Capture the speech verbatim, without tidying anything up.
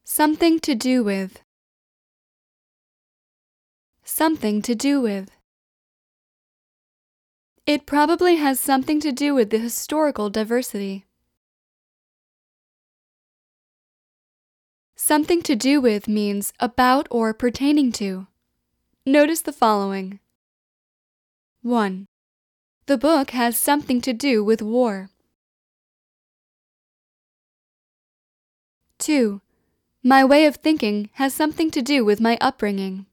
Something to do with. Something to do with. It probably has something to do with the historical diversity. Something to do with means about or pertaining to. Notice the following. one. The book has something to do with war. two. My way of thinking has something to do with my upbringing.